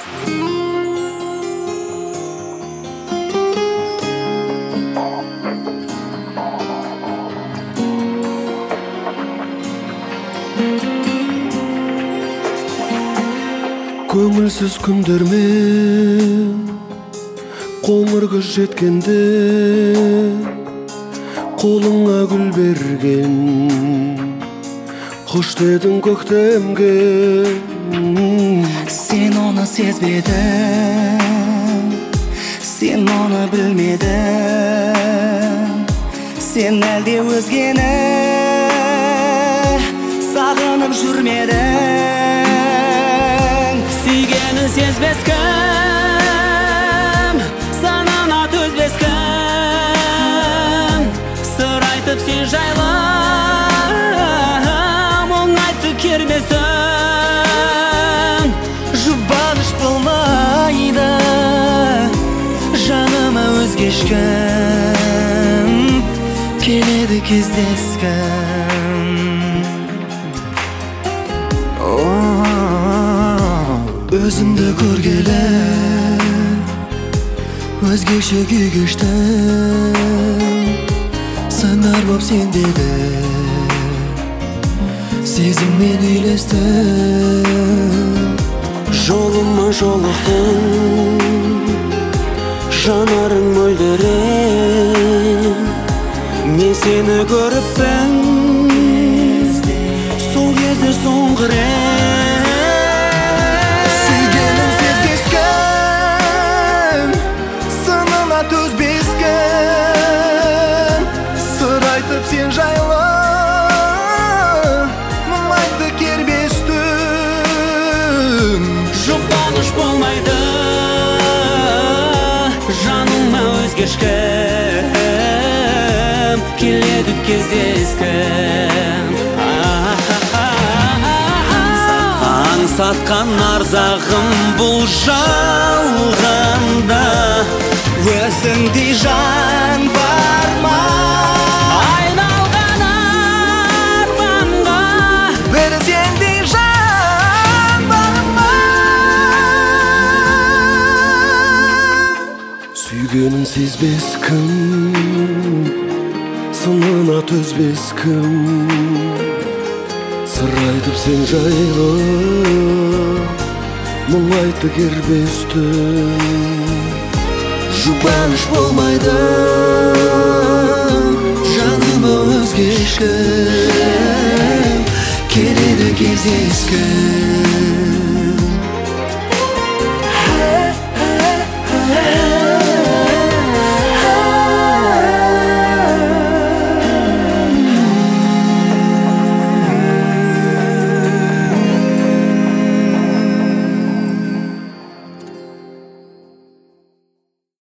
Көңілсіз күндермен қоңыр күз жеткенде қолыңа гүл берген қош дедің көктемге. Сен оны сезбедің, сен оны білмедің, сен әлде өзгені сағынып жүрмедің. Сүйгенін сезбес кім, санана төзбес кім, сыр айтып сен жайлы мұң айтты кермесің. Жұбаныш болмайды жаныма өзге ешкім, келеді кездескім. Өзіңді көргелі өзгеше күй кештім, сыңар боп сендегі сезіммен үйлестім. Жолыма жолықтың, жанарың мөлдіреп, мен сені көріппін сол кезде соңғы рет. Сүйгенін сезбес кім, сынына төзбес кім, сыр айтып сен жайлы мұң айтты кербес түн. Жұбаныш болмайды жаныма өзге ешкім, келеді кездескім. Аңсатқан арзағым бұл жалғанда Өзіңдей жан бар ма? Айналған арманға Бір сендей жан бар ма? Сүйгенін сезбес кім, сынына төзбес кім, сыр айтып сен жайлы мұң айтты кербес түн. Жұбаныш болмайды жаныма өзге ешкім, келеді кездескім.